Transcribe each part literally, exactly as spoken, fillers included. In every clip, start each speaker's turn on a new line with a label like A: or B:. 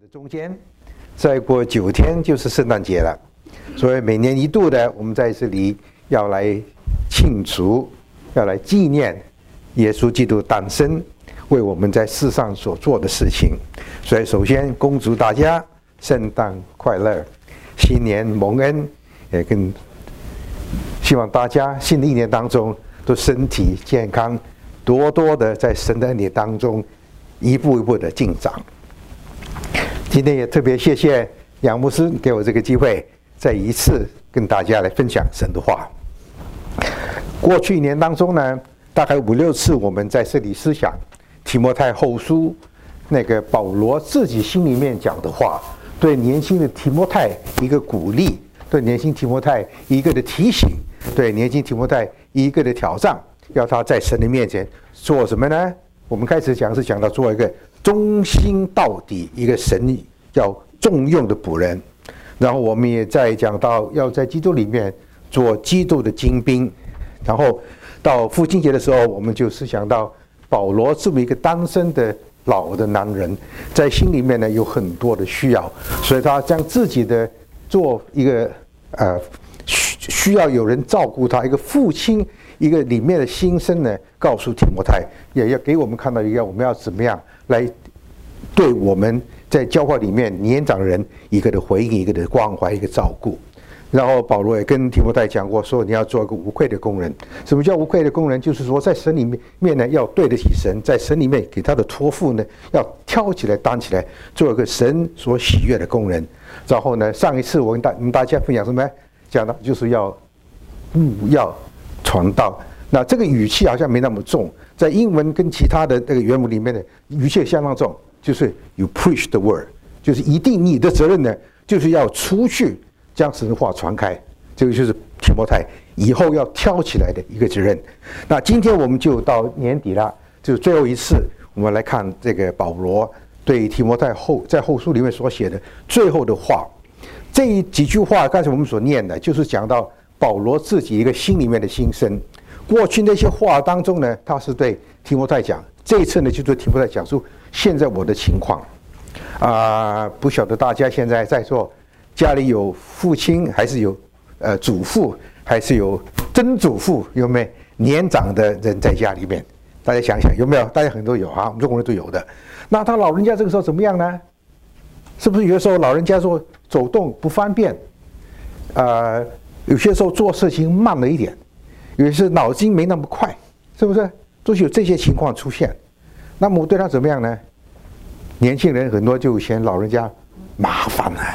A: 的中间，再过九天就是圣诞节了，所以每年一度的，我们在这里要来庆祝，要来纪念耶稣基督诞生，为我们在世上所做的事情。所以，首先恭祝大家圣诞快乐，新年蒙恩，也跟希望大家新的一年当中都身体健康，多多的在神的恩典当中一步一步的进长。今天也特别谢谢杨牧师给我这个机会，再一次跟大家来分享神的话。过去一年当中呢，大概五六次我们在这里思想提摩太后书，那个保罗自己心里面讲的话，对年轻的提摩太一个鼓励，对年轻提摩太一个的提醒，对年轻提摩太一个的挑战，要他在神的面前做什么呢？我们开始讲是讲到做一个忠心到底，一个神要重用的仆人。然后我们也在讲到要在基督里面做基督的精兵。然后到父亲节的时候，我们就思想到保罗这么一个单身的老的男人，在心里面呢有很多的需要，所以他将自己的做一个呃需需要有人照顾他，一个父亲一个里面的心声呢，告诉提摩太，也要给我们看到一个我们要怎么样来对我们在教会里面年长人一个的回应，一个的关怀，一个照顾。然后保罗也跟提摩太讲过，说你要做一个无愧的工人。什么叫无愧的工人？就是说在神里面呢要对得起神，在神里面给他的托付呢要挑起来担起来，做一个神所喜悦的工人。然后呢，上一次我跟大我们大家分享什么？讲的就是要务要传道。那这个语气好像没那么重，在英文跟其他的那个原文里面的语气相当重，就是 you preach the word， 就是一定你的责任呢就是要出去将神的话传开，这个就是提摩太以后要挑起来的一个责任。那今天我们就到年底了，就是最后一次，我们来看这个保罗对提摩太后在后书里面所写的最后的话。这几句话刚才我们所念的，就是讲到保罗自己一个心里面的心声。过去那些话当中呢，他是对提摩太讲，这一次呢就对提摩太讲述现在我的情况。啊、呃，不晓得大家现在在座家里有父亲还是有呃祖父还是有曾祖父，有没有年长的人在家里面？大家想想有没有？大家很多有啊，我们中国人都有的。那他老人家这个时候怎么样呢？是不是有的时候老人家说走动不方便？呃，有些时候做事情慢了一点，有些是脑筋没那么快，是不是？都是有这些情况出现。那么我对他怎么样呢？年轻人很多就嫌老人家麻烦了。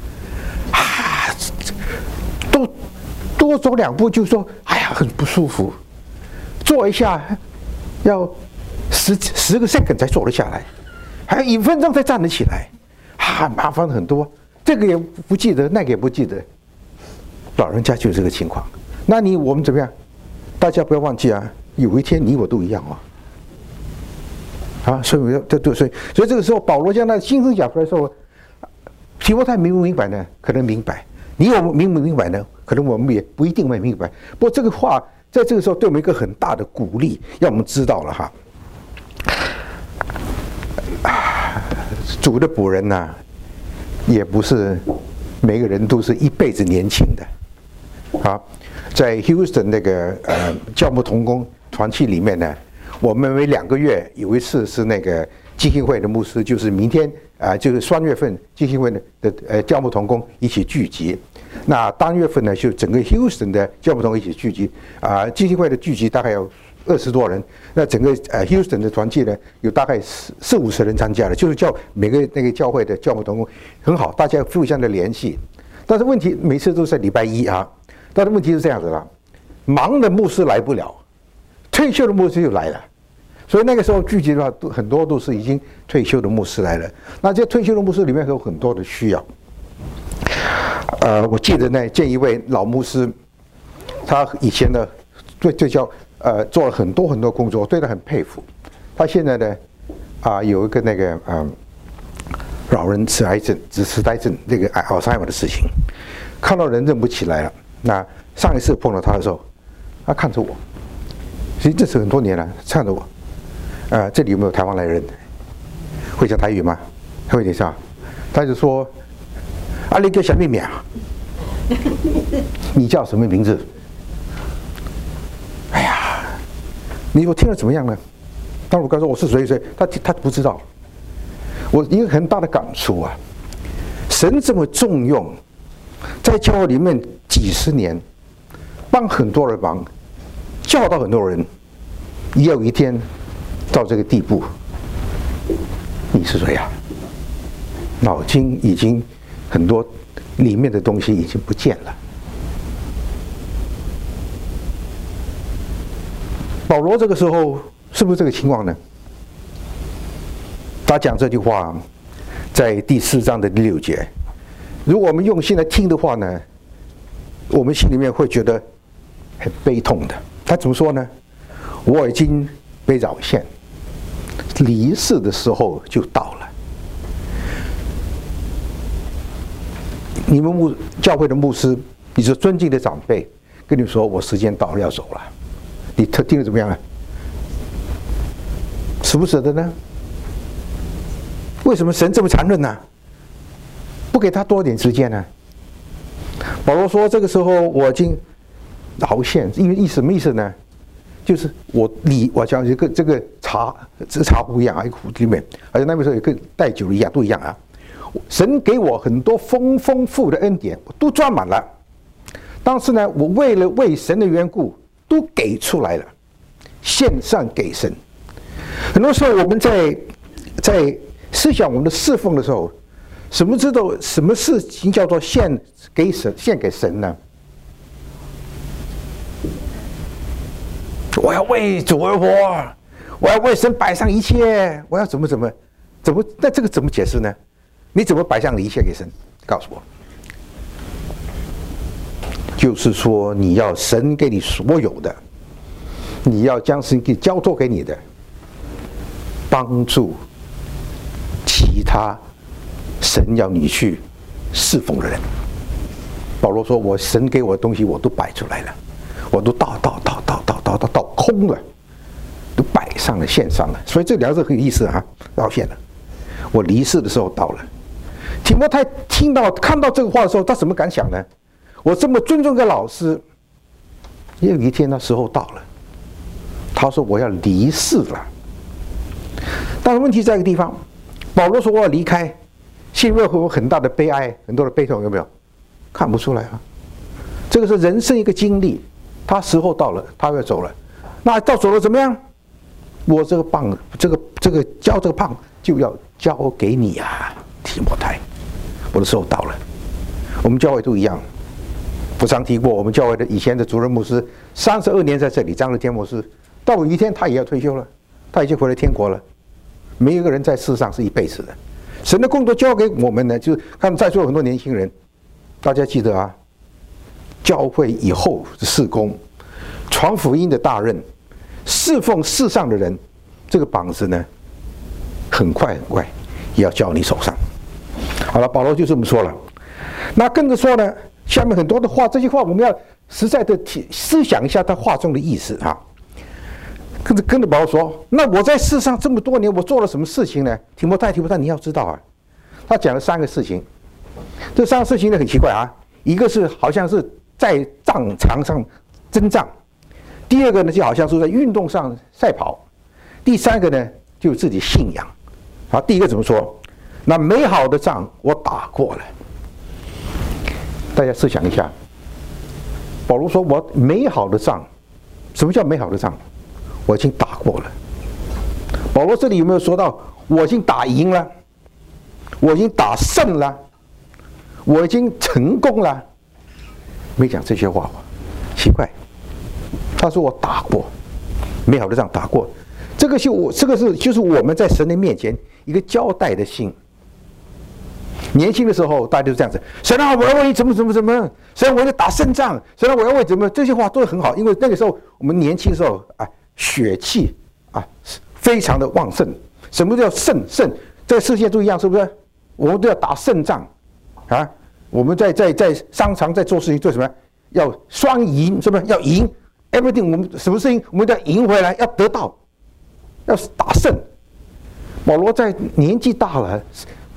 A: 都多走两步就说哎呀很不舒服，坐一下要十十个 second 才坐得下来，还有一分钟才站得起来，啊麻烦很多，这个也不记得，那个也不记得，老人家就是这个情况。那你我们怎么样？大家不要忘记啊，有一天你我都一样啊，啊，所以对对，所以所以这个时候保罗将他的心声讲出来的时候，提摩太明不明白呢？可能明白。你我们明不明白呢？可能我们也不一定会明白。不过这个话在这个时候对我们一个很大的鼓励，让我们知道了哈。主的仆人呢、啊，也不是每个人都是一辈子年轻的。啊，在 Houston 那个呃教牧同工团契里面呢，我们每两个月有一次是那个基金会的牧师，就是明天啊、呃，就是三月份基金会的的呃教牧同工一起聚集。那当月份呢，就整个 Houston 的教牧同工一起聚集啊、呃，基金会的聚集大概有二十多人。那整个呃 Houston 的团契呢，有大概四四五十人参加了，就是叫每个那个教会的教牧同工很好，大家互相的联系。但是问题每次都是在礼拜一啊，但是问题是这样子了，忙的牧师来不了，退休的牧师就来了。所以那个时候聚集的话，很多都是已经退休的牧师来了。那这退休的牧师里面有很多的需要。呃，我记得呢，见一位老牧师，他以前呢，对对教呃做了很多很多工作，对他很佩服。他现在呢，啊、呃、有一个那个嗯、呃、老人痴呆症、痴呆症那个 Alzheimer 的事情，看到人认不起来了。那上一次碰到他的时候，他看着我，其实这是很多年了，看着我。呃，这里有没有台湾来人？会讲台语吗？会点是吧？ 他就说：“啊，你叫什么名啊？你叫什么名字？”哎呀，你我听了怎么样呢？当我跟他说我是谁谁，他他不知道。我一个很大的感触啊，神这么重用，在教会里面几十年，帮很多人忙，教导很多人，也有一天到这个地步，你是谁呀？脑筋已经很多里面的东西已经不见了。保罗这个时候是不是这个情况呢？他讲这句话，在第四章的第六节。如果我们用心来听的话呢，我们心里面会觉得很悲痛的。他怎么说呢？我已经被扰陷，离世的时候就到了。你们牧教会的牧师，你是尊敬的长辈，跟你说我时间到了要走了，你听得怎么样啊？舍不舍得呢？为什么神这么残忍呢？不给他多点时间呢？保罗说：“这个时候我已经劳线，因为意什么意思呢？就是我里我讲一个这个茶，这茶壶一样啊，一个壶里面，而且那边时候有个带酒的一样，都一样啊。神给我很多丰丰富的恩典，我都装满了。但是呢，我为了为神的缘故，都给出来了，献上给神。很多时候我们在在思想我们的侍奉的时候，什么知道什么事情叫做献给神？献给神呢？我要为主而活，我要为神摆上一切，我要怎么怎么怎么？那这个怎么解释呢？你怎么摆上一切给神？告诉我。就是说，你要神给你所有的，你要将神给交托给你的，帮助其他神要你去侍奉的人。保罗说：“我神给我的东西，我都摆出来了，我都倒倒倒倒倒倒倒倒空了，都摆上了，献上了。”所以这两个字很有意思啊，到现了。我离世的时候到了。提摩太听到看到这个话的时候，他什么感想呢？我这么尊重个老师，也有一天那时候到了，他说我要离世了。但是问题在一个地方，保罗说我要离开，心里面会有很大的悲哀，很多的悲痛，有没有？看不出来啊。这个是人生一个经历，他时候到了，他要走了。那到走了怎么样？我这个棒，这个这个交这个棒就要交给你啊，提摩太。我的时候到了。我们教会都一样。我常提过，我们教会的以前的主任牧师，三十二年在这里，张日天牧师，到有一天他也要退休了，他已经回了天国了。没有一个人在世上是一辈子的。神的工作交给我们呢，就是看在座很多年轻人，大家记得啊，教会以后的事工，传福音的大任，侍奉世上的人，这个膀子呢，很快很快也要交你手上。好了，保罗就这么说了。那跟着说呢，下面很多的话，这些话我们要实在的思想一下他话中的意思啊。跟着跟着保罗说，那我在世上这么多年，我做了什么事情呢？提摩太，提摩太，你要知道啊，他讲了三个事情。这三个事情呢很奇怪啊，一个是好像是在战场上征战，第二个呢就好像是在运动上赛跑，第三个呢就是自己信仰。好，第一个怎么说？那美好的仗我打过了。大家试想一下，保罗说我美好的仗，什么叫美好的仗？我已经打过了。保罗这里有没有说到我已经打赢了，我已经打胜了，我已经成功了？没讲这些话，奇怪。他说我打过，美好的仗打过，这个是我这个是就是我们在神的面前一个交代的心。年轻的时候，大家都是这样子。神啊，我要为你怎么怎么怎么，神啊，我要打胜仗，神啊，我要为怎么，这些话都很好，因为那个时候我们年轻的时候啊，血气啊非常的旺盛。什么叫胜胜？这个世界都一样，是不是？我们都要打胜仗啊！我们在在在商场在做事情做什么？要双赢，是不是？要赢 everything， 我们什么事情我们都要赢回来，要得到，要打胜。保罗在年纪大了。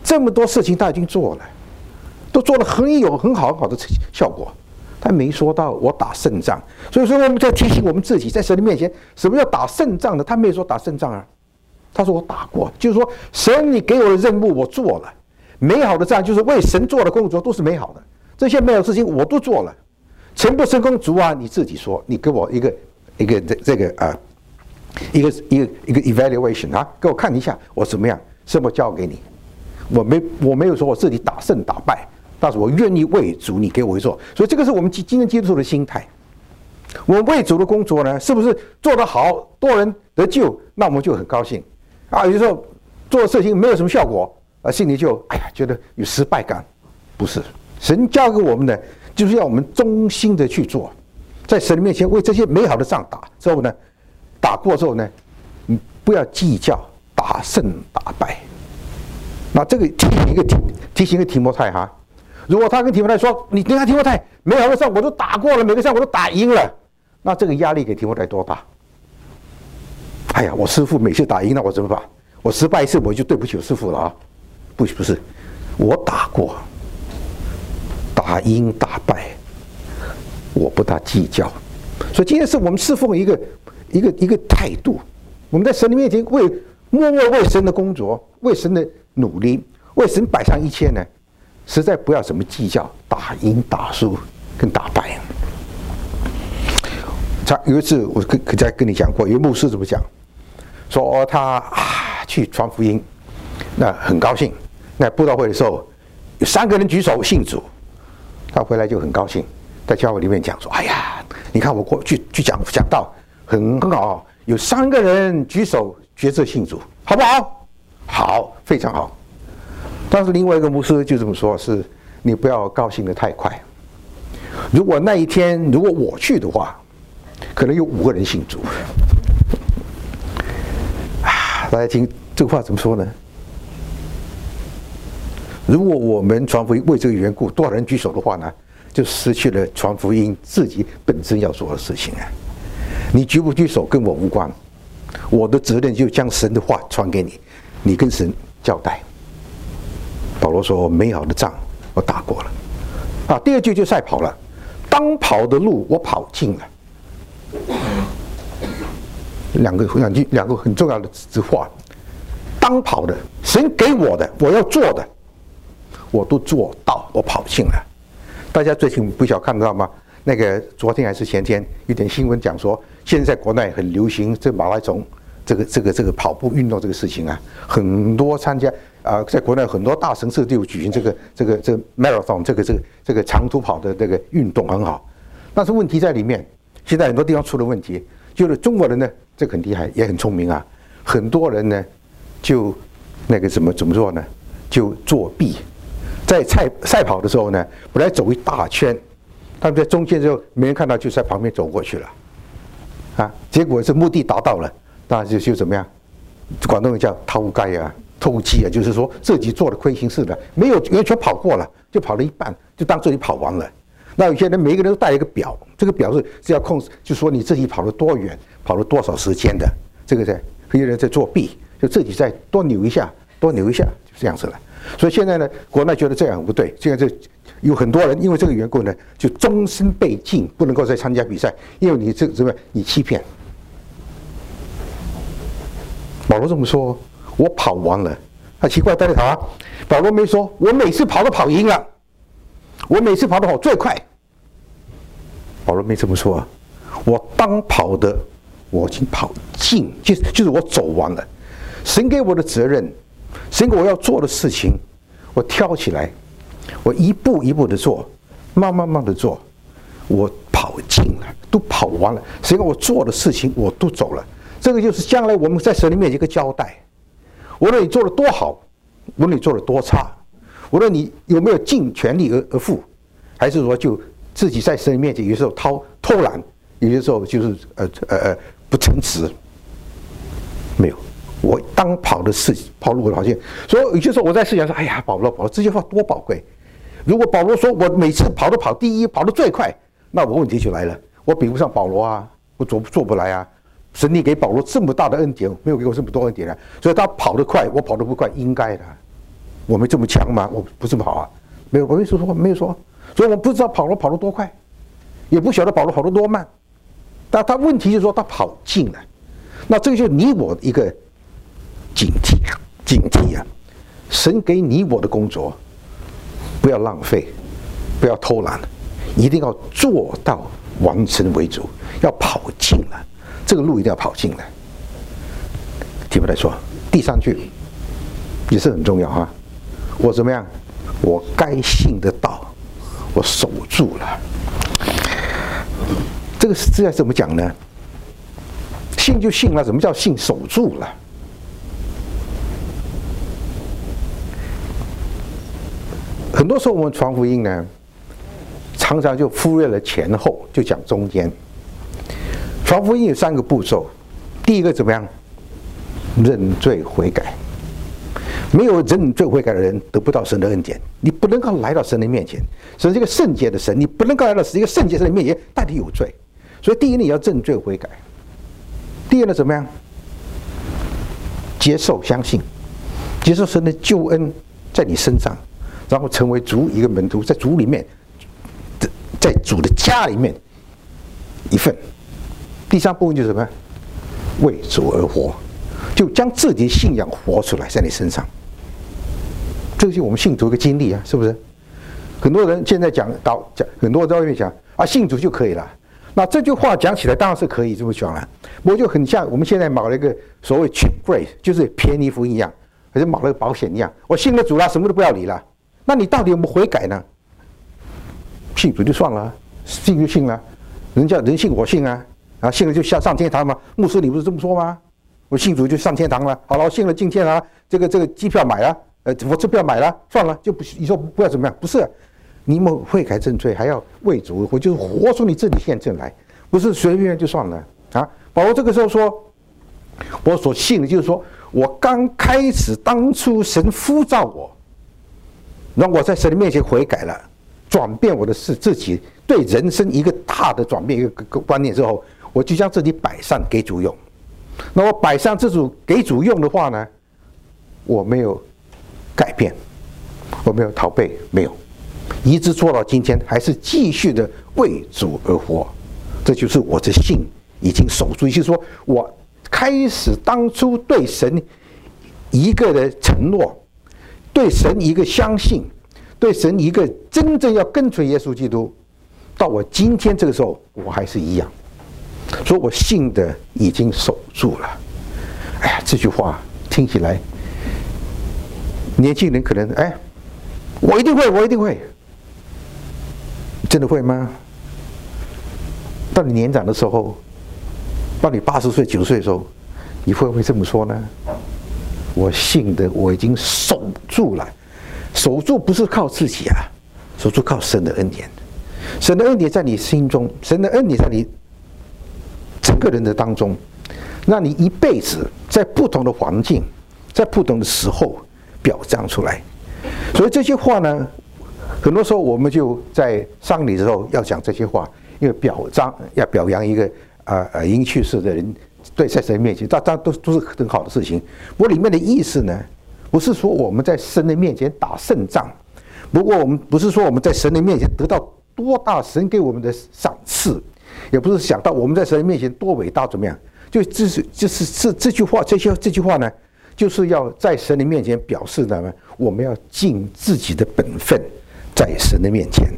A: 这么多事情他已经做了，都做了很有很好很好的效果，他没说到我打胜仗。所以说我们在提醒我们自己，在神的面前，什么叫打胜仗呢？他没有说打胜仗啊，他说我打过，就是说神你给我的任务我做了，美好的仗就是为神做的工作都是美好的，这些美好的事情我都做了，成不成功主啊你自己说，你给我一个一个这这个啊、呃、一个一个一个 evaluation 啊，给我看一下我怎么样，什么交给你。我没我没有说我自己打胜打败，但是我愿意为主你给我做，所以这个是我们今天基督徒的心态。我们为主的工作呢，是不是做得好，多人得救，那我们就很高兴啊？有时候做的事情没有什么效果，啊，心里就哎呀觉得有失败感。不是，神交给我们的就是要我们忠心的去做，在神的面前为这些美好的仗打之后呢，打过之后呢，你不要计较打胜打败。那这个提醒一个提提醒一个提摩太哈，如果他跟提摩太说，你你看提摩太，美好的仗我都打过了，每个仗我都打赢了，那这个压力给提摩太多大？哎呀，我师父每次打赢了，我怎么办？我失败一次我就对不起我师父了啊？不不是，我打过，打赢打败，我不大计较。所以今天是我们侍奉一个一个一个态度，我们在神的面前为默默为神的工作，为神的努力，为神摆上一切呢，实在不要什么计较打赢打输跟打败。他有一次我可可在跟你讲过，有牧师怎么讲，说、哦、他啊去传福音，那很高兴。那布道会的时候，有三个人举手信主，他回来就很高兴，在教会里面讲说：“哎呀，你看我过去去讲讲道很很好，有三个人举手决志信主，好不好？”好，非常好。但是另外一个牧师就这么说：“是你不要高兴得太快。如果那一天如果我去的话，可能有五个人信主。”啊，大家听这个话怎么说呢？如果我们传福音为这个缘故多少人举手的话呢，就失去了传福音自己本身要做的事情啊。你举不举手跟我无关，我的责任就将神的话传给你，你跟神交代。保罗说：“美好的仗我打过了。”啊，第二句就赛跑了，当跑的路我跑尽了。两个两句两个很重要的字话，当跑的，神给我的，我要做的，我都做到，我跑尽了。大家最近不晓得看到吗？那个昨天还是前天，有点新闻讲说，现在国内很流行这马拉松，这个这个这个跑步运动这个事情啊，很多参加啊、呃，在国内很多大城市都有举行这个这个这个 marathon 这个这个这个长途跑的这个运动很好，但是问题在里面，现在很多地方出了问题，就是中国人呢，这个很厉害，也很聪明啊，很多人呢就那个怎么怎么做呢？就作弊，在赛赛跑的时候呢，本来走一大圈。他们在中间之后，没人看到，就在旁边走过去了，啊，结果是目的达到了，当然就就怎么样？广东人叫偷鸡啊，偷鸡啊，就是说自己做的亏心事的，没有完全跑过了，就跑了一半，就当自己跑完了。那有些人每一个人都带一个表，这个表是是要控制，就说你自己跑了多远，跑了多少时间的，这个在有些人在作弊，就自己再多扭一下，多扭一下，就这样子了。所以现在呢，国内觉得这样不对，现在就。有很多人因为这个缘故呢，就终身被禁，不能够再参加比赛，因为你这怎么你欺骗。保罗这么说，我跑完了，啊奇怪，大家好啊，保罗没说，我每次跑都跑赢了，我每次跑都跑最快。保罗没这么说啊，我当跑的我已经跑尽，就就是我走完了，神给我的责任，神给我要做的事情，我挑起来。我一步一步的做，慢慢慢的做，我跑尽了，都跑完了。谁让我做的事情我都走了，这个就是将来我们在神的面前一个交代。无论你做的多好，无论你做的多差，无论你有没有尽全力而而负，还是说就自己在神的面前有时候偷偷懒，有些时候就是呃呃呃不诚实，没有。我当跑的事跑路的好像，所以有些时候我在思想说，哎呀，保罗，保罗这句话多宝贵。如果保罗说我每次跑都跑第一，跑得最快，那我问题就来了，我比不上保罗啊，我做做不来啊。神你给保罗这么大的恩典，没有给我这么多恩典啊，所以他跑得快，我跑得不快，应该的。 我没这么强吗？我不是跑啊，没有，我没说说没有说，所以我不知道保罗跑得多快，也不晓得保罗跑得多慢。但他问题就是说他跑近了，那这个就是你我一个警惕警惕啊！神给你我的工作，不要浪费，不要偷懒，一定要做到完成为主，要跑近了，这个路一定要跑近了。提摩太说，第三句也是很重要哈，我怎么样？我该信的道，我守住了。这个是要怎么讲呢？信就信了，什么叫信？守住了。很多时候我们传福音呢，常常就忽略了前后，就讲中间。传福音有三个步骤，第一个怎么样？认罪悔改。没有认罪悔改的人得不到神的恩典，你不能够来到神的面前。神是一个圣洁的神，你不能够来到一个圣洁神的面前，但你有罪。所以第一，你要认罪悔改；第二呢，怎么样？接受、相信，接受神的救恩在你身上，然后成为主一个门徒，在主里面，在主的家里面一份。第三部分就是什么？为主而活，就将自己的信仰活出来，在你身上。这个就是我们信主一个经历啊，是不是？很多人现在讲到讲，很多人在外面讲啊，信主就可以了。那这句话讲起来当然是可以这么讲了，不过就很像我们现在买了一个所谓 cheap grace， 就是便宜福音一样，好像买了个保险一样。我信了主了，什么都不要理了。那你到底有没有悔改呢？信主就算了，信就信了，人家人信我信啊，啊信了就下上天堂嘛。牧师你不是这么说吗？我信主就上天堂了。好了，我信了进天堂，这个这个机票买了，呃，我这票买了，算了，就不你说不要怎么样？不是。你们悔改正罪，还要为主，我就是活出你自己现证来，不是随便就算了啊！保罗这个时候说，我所信的就是说，我刚开始当初神呼召我，让我在神的面前悔改了，转变我的事自己对人生一个大的转变一个观念之后，我就将自己摆上给主用。那我摆上这主给主用的话呢，我没有改变，我没有逃避，没有。一直做到今天，还是继续的为主而活，这就是我的信已经守住。也就是说，我开始当初对神一个的承诺，对神一个相信，对神一个真正要跟随耶稣基督，到我今天这个时候，我还是一样。所以我信的已经守住了。哎呀，这句话听起来，年轻人可能哎，我一定会，我一定会。真的会吗？到你年长的时候，到你八十岁、九十岁的时候，你会不会这么说呢？我信的我已经守住了，守住不是靠自己啊，守住靠神的恩典。神的恩典在你心中，神的恩典在你整个人的当中，让你一辈子在不同的环境，在不同的时候表彰出来。所以这些话呢，很多时候我们就在丧礼的时候要讲这些话，因为表彰要表扬一个呃呃已经去世的人，对，在神面前，这这都都是很好的事情。不过里面的意思呢，不是说我们在神的面前打胜仗，不过我们不是说我们在神的面前得到多大神给我们的赏赐，也不是想到我们在神的面前多伟大怎么样，就就是就是这这句话，这些这句话呢，就是要在神的面前表示呢，我们要尽自己的本分。在神的面前，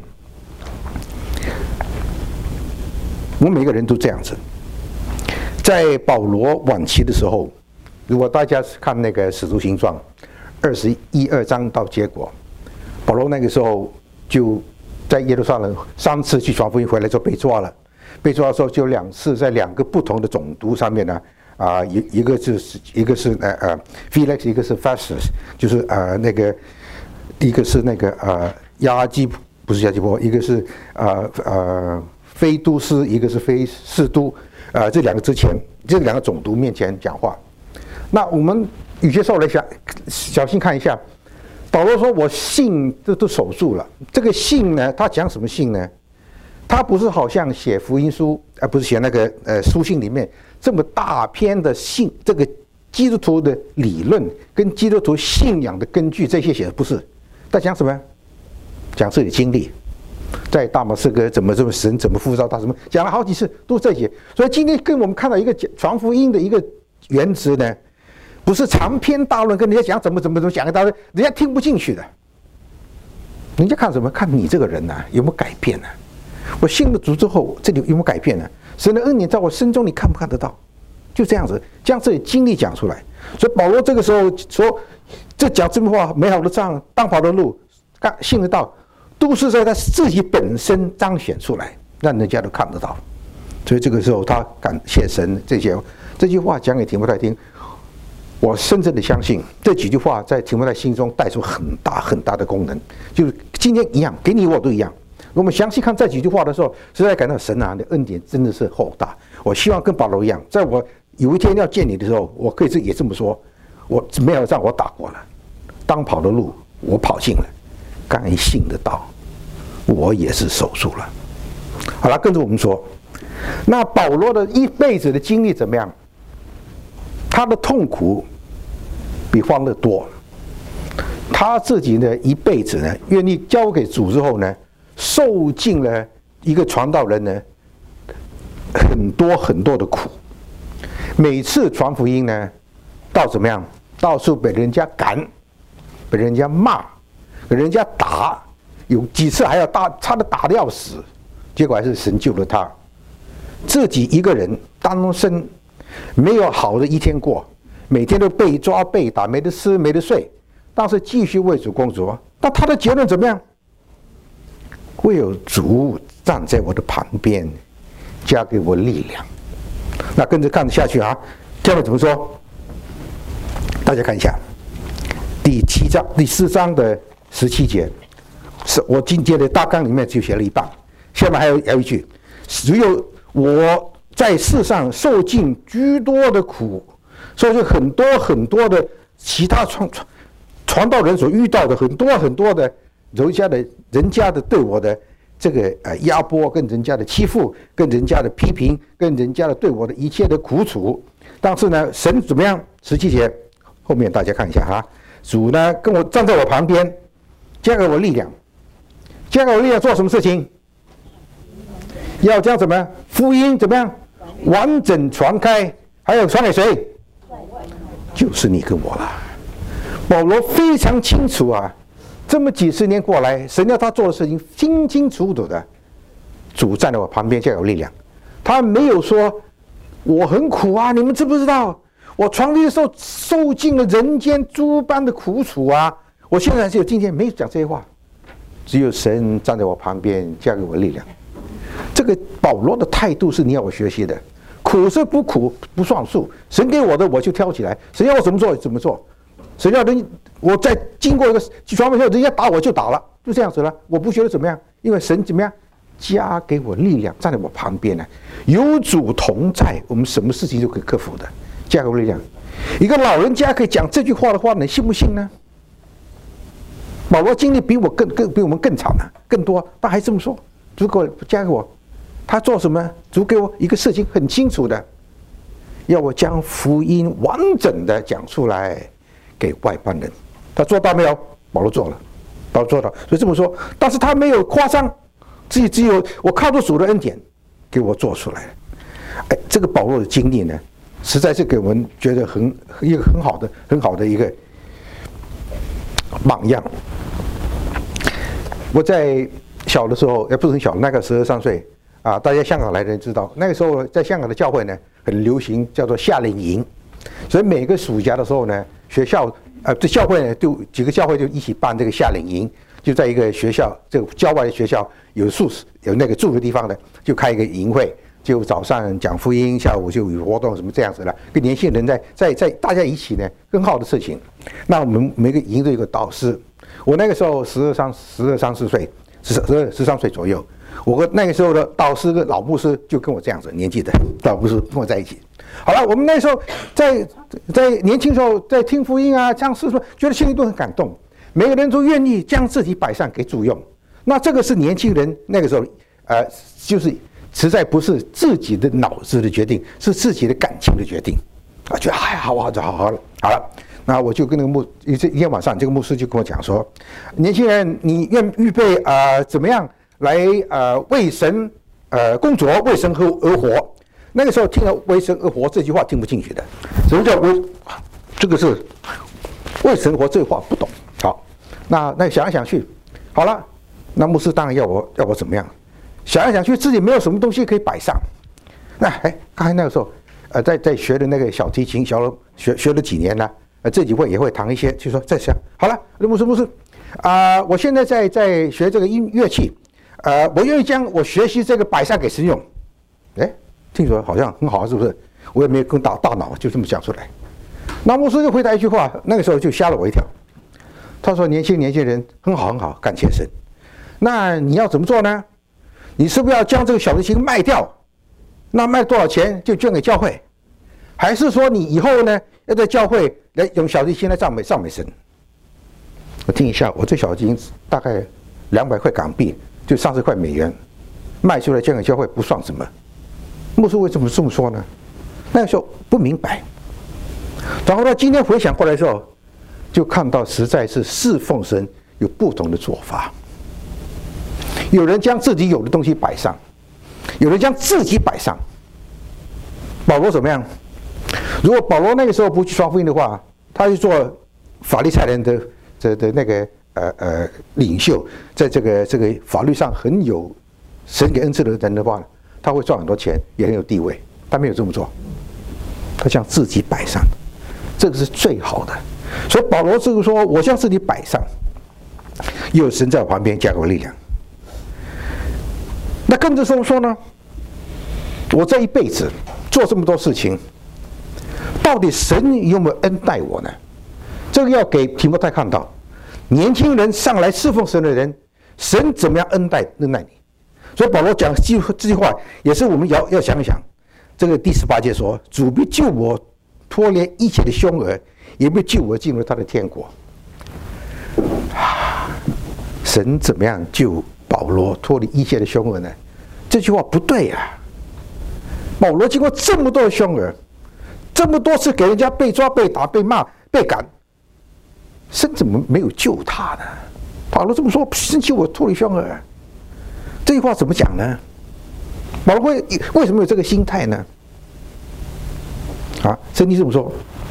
A: 我们每个人都这样子。在保罗晚期的时候，如果大家看那个《使徒行传》二十一二章到结果，保罗那个时候就在耶路撒冷三次去传福音，回来就被抓了。被抓的时候就两次在两个不同的总督上面呢，啊、呃，一一个就是一个是呃呃 Felix， 一个是 Festus， 就是呃那个一个是那个呃。亚基不是亚基波，一个是呃呃非都司，一个是非士都，呃这两个之前这两个总督面前讲话。那我们有些时候来想，小心看一下，保罗说我信都都守住了。这个信呢，他讲什么信呢？他不是好像写福音书，而、呃、不是写那个呃书信里面这么大篇的信，这个基督徒的理论跟基督徒信仰的根据这些写的不是，在讲什么？讲自己的经历，在大马士革怎么这么神怎么呼召他什么，讲了好几次都这些。所以今天跟我们看到一个传福音的一个原则呢，不是长篇大论跟人家讲怎么怎么怎么讲一大堆，人家听不进去的。人家看什么？看你这个人呢、啊、有没有改变呢、啊？我信了主之后，这里有没有改变呢？神的恩典在我心中，你看不看得到？就这样子，将自己经历讲出来。所以保罗这个时候说，这讲这句话，美好的仗，当跑的路，信得到，都是在他自己本身彰显出来，让人家都看得到。所以这个时候，他感谢神这些这句话讲给提摩太听。我深深的相信这几句话在提摩太心中带出很大很大的功能，就是今天一样，给你我都一样。我们详细看这几句话的时候，实在感到神啊，你的恩典真的是厚大。我希望跟保罗一样，在我有一天要见你的时候，我可以也这么说：我没有让我打过了，当跑的路我跑尽了，该信的道我也是守住了。好了，跟着我们说，那保罗的一辈子的经历怎么样？他的痛苦比欢乐多，他自己呢一辈子呢愿意交给主之后呢，受尽了一个传道人呢很多很多的苦。每次传福音呢，到怎么样？到处被人家赶，被人家骂，被人家打，有几次还要打，差点打得要死，结果还是神救了他。自己一个人单身。没有好的一天过，每天都被抓被打，没得吃没得睡，但是继续为主工作。但他的结论怎么样？会有主站在我的旁边，加给我力量。那跟着看下去啊，下面怎么说？大家看一下第七章第四章的十七节，是我今天的大纲里面就写了一半，下面还有还有一句，只有我。在世上受尽居多的苦，所以就很多很多的其他传传传道人所遇到的很多很多的人家的人家的对我的这个呃压迫，跟人家的欺负，跟人家的批评，跟人家的对我的一切的苦楚。但是呢，神怎么样？十七节后面大家看一下哈，主呢跟我站在我旁边，加给我力量，加给我力量做什么事情？要将怎么样？福音怎么样？完整传开，还有传给谁？就是你跟我了。保罗非常清楚啊，这么几十年过来，神要他做的事情清清楚楚的。主站在我旁边，就有力量。他没有说我很苦啊，你们知不知道？我传福音的时候受尽了人间诸般的苦楚啊！我现在只有今天没有讲这些话，只有神站在我旁边，加给我力量。这个保罗的态度是你要我学习的，苦是不苦不算数，神给我的我就挑起来，神要我怎么做怎么做，神要人我在经过一个传福音后，人家打我就打了，就这样子了，我不觉得怎么样，因为神怎么样加给我力量，站在我旁边呢，有主同在，我们什么事情都可以克服的，加给我力量。一个老人家可以讲这句话的话，你信不信呢？保罗经历比我更更比我们更惨啊，更多，他还这么说，主给我加给我。他做什么？主给我一个事情很清楚的，要我将福音完整的讲出来给外邦人。他做到没有？保罗做了，保罗做到。所以这么说，但是他没有夸张，自己只有我靠着主的恩典给我做出来了。哎，这个保罗的经历呢，实在是给我们觉得很一个很好的很好的一个榜样。我在小的时候，也不是很小，那个十二三岁。啊，大家香港来的人知道，那个时候在香港的教会呢，很流行叫做夏令营，所以每个暑假的时候呢，学校呃这教会呢就几个教会就一起办这个夏令营，就在一个学校这个郊外的学校有宿舍有那个住的地方呢，就开一个营会，就早上讲福音，下午就有活动什么这样子的，跟年轻人在在在大家一起呢，很好的事情。那我们每个营都有个导师，我那个时候十二三十二三四岁，十十二十三岁左右。我跟那个时候的导师跟老牧师就跟我这样子年纪的老牧师跟我在一起。好了，我们那时候在在年轻时候在听福音啊，唱诗说，觉得心里都很感动，每个人都愿意将自己摆上给主用。那这个是年轻人那个时候，呃，就是实在不是自己的脑子的决定，是自己的感情的决定。 啊，觉得哎，好好，好好了，好了。那我就跟那个牧一一天晚上，这个牧师就跟我讲说，年轻人，你愿预备啊、呃、怎么样来呃为神呃工作，为神而而活？那个时候听了为神而活这句话听不进去的，什么叫为？这个是为神活这句话不懂。好，那那想来想去，好了，那牧师当然要我要我怎么样？想来想去，自己没有什么东西可以摆上。那哎，刚才那个时候，呃，在在学的那个小提琴，学了学学了几年了。呃，这几位也会弹一些，就说在想好了，牧师牧师，啊、呃，我现在在在学这个音乐器，呃，我愿意将我学习这个摆上给神用。哎，听说好像很好，是不是？我也没有跟大大脑就这么讲出来。那牧师就回答一句话，那个时候就吓了我一跳。他说：“年轻年轻人很好很好，感谢神。那你要怎么做呢？你是不是要将这个小提琴卖掉？那卖多少钱就捐给教会？还是说你以后呢？”要在教会来用小提琴来赞美赞美神。我听一下，我这小提琴大概两百块港币，就三十块美元，卖出来捐给教会不算什么。牧师为什么这么说呢？那个时候不明白。然后他今天回想过来的时候，就看到实在是侍奉神有不同的做法。有人将自己有的东西摆上，有人将自己摆上。保罗怎么样？如果保罗那个时候不去传福音的话，他去做法利赛人的这的那个呃呃领袖，在这个这个法律上很有神给恩赐的人的话，他会赚很多钱，也很有地位。他没有这么做，他将自己摆上，这个是最好的。所以保罗这个说，我将自己摆上，有神在我旁边加给我力量。那跟着说说呢，我这一辈子做这么多事情。到底神有没有恩待我呢？这个要给提摩太看到，年轻人上来侍奉神的人，神怎么样恩待恩待你？所以保罗讲这句话，也是我们要要想一想。这个第十八节说：“主必救我脱离一切的凶恶，也必救我进入他的天国。”神怎么样救保罗脱离一切的凶恶呢？这句话不对呀、啊！保罗经过这么多的凶恶。这么多次给人家被抓、被打、被骂、被赶，神怎么没有救他呢？保罗这么说，神救我脱离凶恶，这句话怎么讲呢？保罗会为什么有这个心态呢？啊，圣经这么说，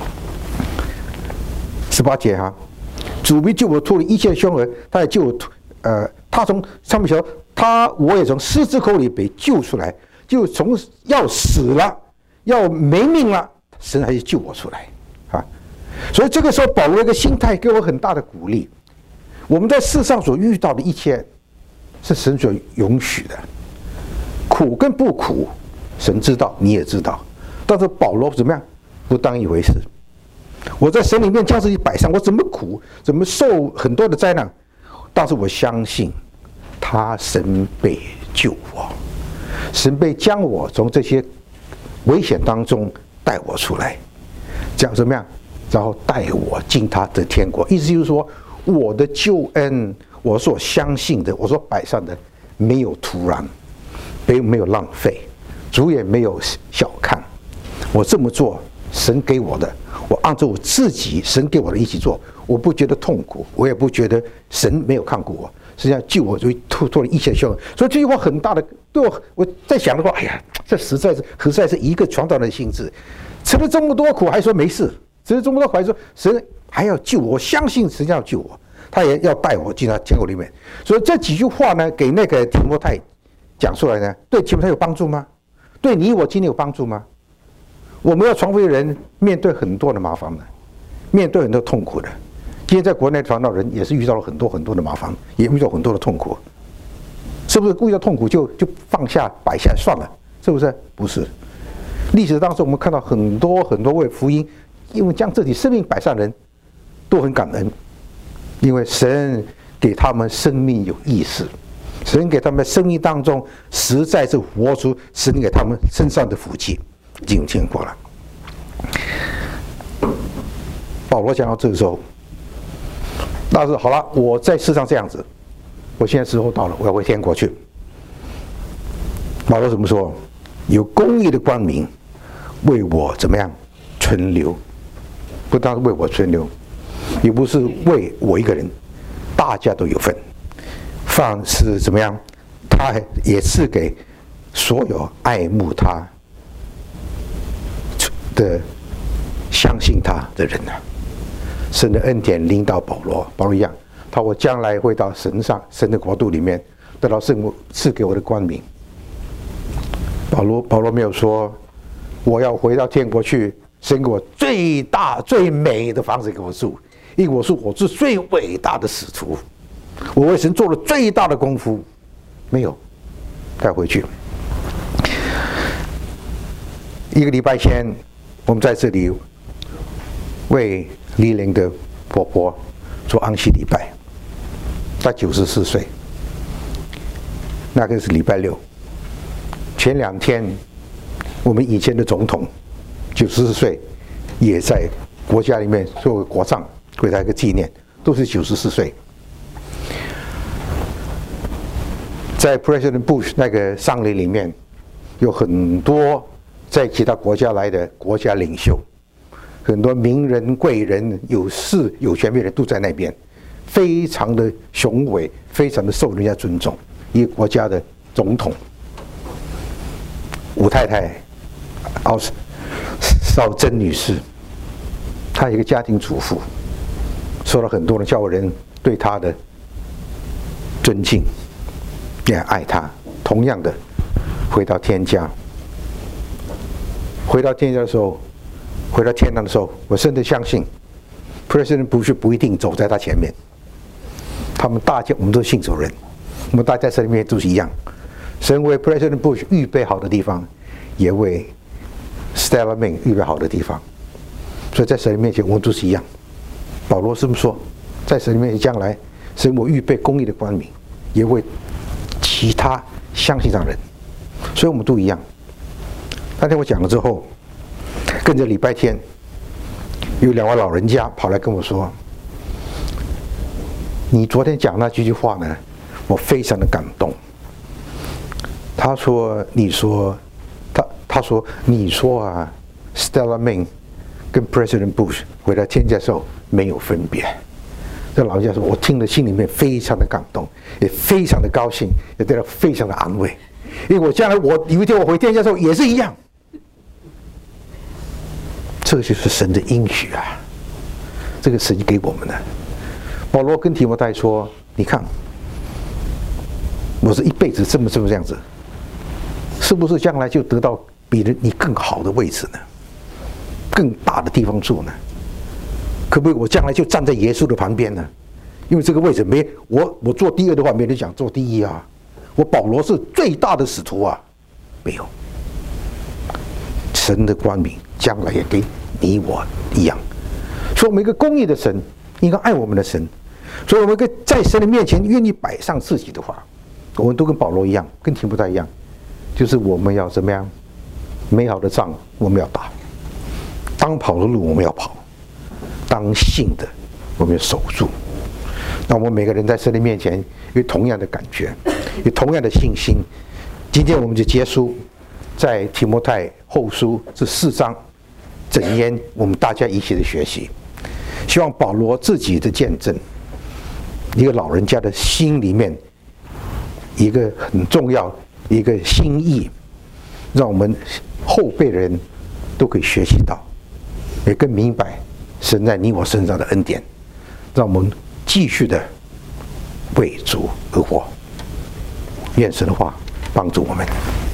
A: 十八节哈，主必救我脱离一切的凶恶，他也救我，呃，他从上面说，他我也从狮子口里被救出来，就从要死了、要没命了。神还是救我出来，啊！所以这个时候，保罗一个心态给我很大的鼓励。我们在世上所遇到的一切，是神所允许的，苦跟不苦，神知道，你也知道。但是保罗怎么样，不当一回事。我在神里面将自己摆上，我怎么苦，怎么受很多的灾难，但是我相信，他神被救我，神被将我从这些危险当中。带我出来，讲怎么样？然后带我进他的天国。意思就是说，我的救恩，我所相信的，我所摆上的，没有突然，没有没有浪费，主也没有小看。我这么做，神给我的，我按照我自己神给我的一起做，我不觉得痛苦，我也不觉得神没有看过我。实际上救我，就脱脱离一切凶恶。所以这句话很大的对我，我在想的话，哎呀，这实在是实在是一个传道人的性质，吃了这么多苦还说没事，吃了这么多苦还说神还要救我，我相信神要救我，他也要带我进到天国里面。所以这几句话呢，给那个提摩太讲出来呢，对提摩太有帮助吗？对你我今天有帮助吗？我们要传福音的人面对很多的麻烦的，面对很多痛苦的。今天在国内传道人也是遇到了很多很多的麻烦，也遇到很多的痛苦，是不是遇到痛苦就就放下摆下算了？是不是？不是。历史当中我们看到很多很多为福音，因为将自己生命摆上人，都很感恩，因为神给他们生命有意识，神给他们生命当中实在是活出神给他们身上的福气，已经见过了。保罗讲到这个时候。但是好了，我在世上这样子，我现在时候到了，我要回天国去。保罗怎么说？有公义的光明为我怎么样存留，不单是为我存留，也不是为我一个人，大家都有份。凡是怎么样，他也是给所有爱慕他的、相信他的人啊。神的恩典领导保罗，保罗一样，他我将来会到神上神的国度里面，得到圣母赐给我的冠冕。保罗保罗没有说我要回到天国去，神给我最大最美的房子给我住，因为我是我是最伟大的使徒，我为神做了最大的功夫。没有带回去。一个礼拜前，我们在这里为黎玲的婆婆做安息礼拜，她九十四岁，那个是礼拜六。前两天，我们以前的总统九十四岁，也在国家里面做国葬，给他一个纪念，都是九十四岁。在 President Bush 那个丧礼里面，有很多在其他国家来的国家领袖，很多名人、贵人、有势有权位的都在那边，非常的雄伟，非常的受人家尊重。一个国家的总统，吴太太，奥邵珍女士，她一个家庭主妇，受了很多的教人对她的尊敬，也爱她。同样的，回到天家，回到天家的时候，回到天堂的时候，我真的相信 ，President Bush 不一定走在他前面。他们大家，我们都是信主人，我们大家在里面都是一样。神为 President Bush 预备好的地方，也为 Stella Ming 预备好的地方。所以在神面前，我们都是一样。保罗这么说，在神面前将来，神我预备公义的冠冕，也为其他相信上人。所以我们都一样。那天我讲了之后，跟着礼拜天，有两位老人家跑来跟我说：“你昨天讲那几句话呢，我非常的感动。”他说：“你说，他他说你说啊 ，Stella Ming 跟 President Bush 回到天家的时候没有分别。”这老人家说：“我听了心里面非常的感动，也非常的高兴，也得到非常的安慰，因为我将来我有一天我回天家的时候也是一样。”这就是神的应许啊！这个神给我们的。保罗跟提摩太说：“你看，我是一辈子这么这么这样子，是不是将来就得到比你更好的位置呢？更大的地方住呢？可不可以我将来就站在耶稣的旁边呢？因为这个位置没我，我做第二的话，没人讲做第一啊。我保罗是最大的使徒啊，没有。神的冠冕将来也给你我一样。所以，我们一个公义的神，应该爱我们的神。所以，我们跟在神的面前愿意摆上自己的话，我们都跟保罗一样，跟提摩太一样，就是我们要怎么样？美好的仗我们要打，当跑的路我们要跑，当信的我们要守住。那我们每个人在神的面前有同样的感觉，有同样的信心。今天我们就结束在提摩太后书这四章整言，我们大家一起的学习。希望保罗自己的见证，一个老人家的心里面一个很重要一个心意，让我们后辈人都可以学习到，也更明白神在你我身上的恩典，让我们继续的为主而活。愿神的话帮助我们。